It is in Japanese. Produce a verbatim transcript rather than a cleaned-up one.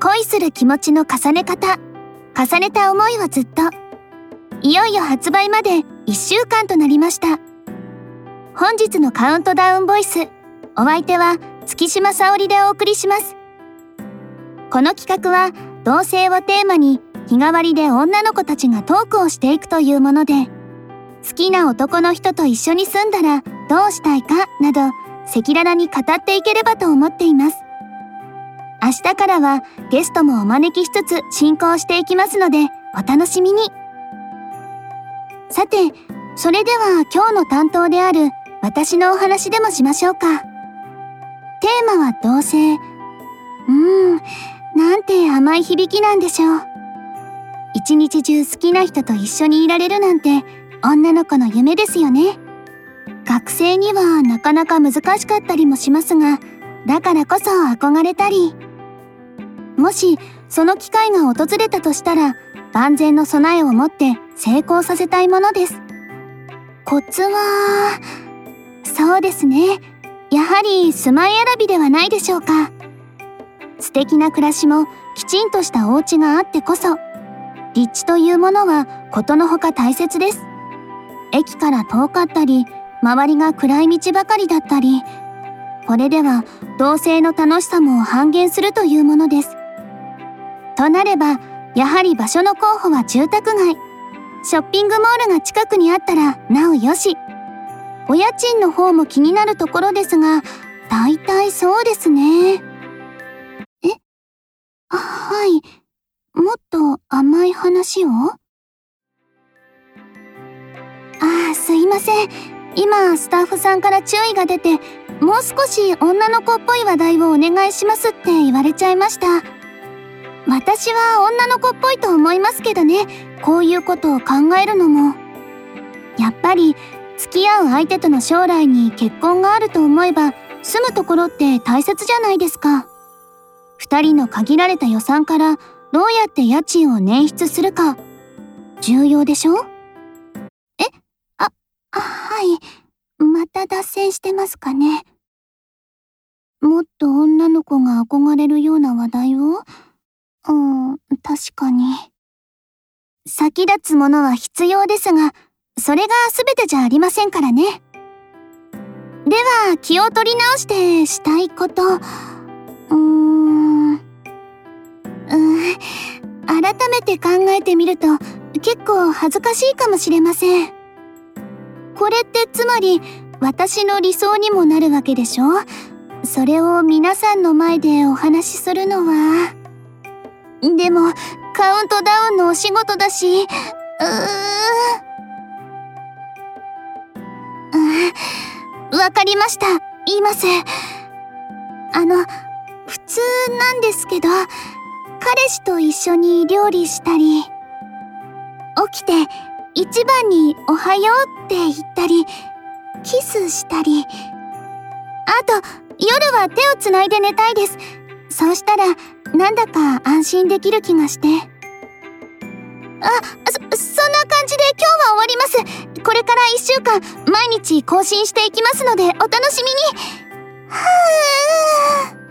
恋する気持ちの重ね方、重ねた思いはずっと。いよいよ発売までいっしゅうかんとなりました。本日のカウントダウンボイス、お相手は月島沙織でお送りします。この企画は同性をテーマに日替わりで女の子たちがトークをしていくというもので、好きな男の人と一緒に住んだらどうしたいかなど赤裸々に語っていければと思っています。明日からはゲストもお招きしつつ進行していきますのでお楽しみに。さて、それでは今日の担当である私のお話でもしましょうか。テーマは同性。うーん、なんて甘い響きなんでしょう。一日中好きな人と一緒にいられるなんて女の子の夢ですよね。学生にはなかなか難しかったりもしますが、だからこそ憧れたり。もしその機会が訪れたとしたら、万全の備えを持って成功させたいものです。コツは、そうですね。やはり住まい選びではないでしょうか。素敵な暮らしもきちんとしたお家があってこそ、立地というものはことのほか大切です。駅から遠かったり、周りが暗い道ばかりだったり、これでは同性の楽しさも半減するというものです。となれば、やはり場所の候補は住宅街。ショッピングモールが近くにあったらなおよし。お家賃の方も気になるところですが、大体そうですね。え？あ、はい。もっと甘い話を？ああ、すいません。今、スタッフさんから注意が出て、もう少し女の子っぽい話題をお願いしますって言われちゃいました。私は女の子っぽいと思いますけどね、こういうことを考えるのも。やっぱり、付き合う相手との将来に結婚があると思えば、住むところって大切じゃないですか。二人の限られた予算からどうやって家賃を捻出するか、重要でしょ？え？あ、あ、はい。また脱線してますかね。もっと女の子が憧れるような話題を？うん、確かに。先立つものは必要ですが、それが全てじゃありませんからね。では、気を取り直してしたいこと。うーん。うーん。改めて考えてみると、結構恥ずかしいかもしれません。これってつまり、私の理想にもなるわけでしょ？それを皆さんの前でお話しするのは。でも、カウントダウンのお仕事だし、うーん。わかりました。言います。あの、普通なんですけど、彼氏と一緒に料理したり、起きて一番におはようって言ったり、キスしたり、あと、夜は手をつないで寝たいです。そうしたら、なんだか安心できる気がして。あ、そ、そんな感じで今日は終わります。これからいっしゅうかん、毎日更新していきますので、お楽しみに。はぁー。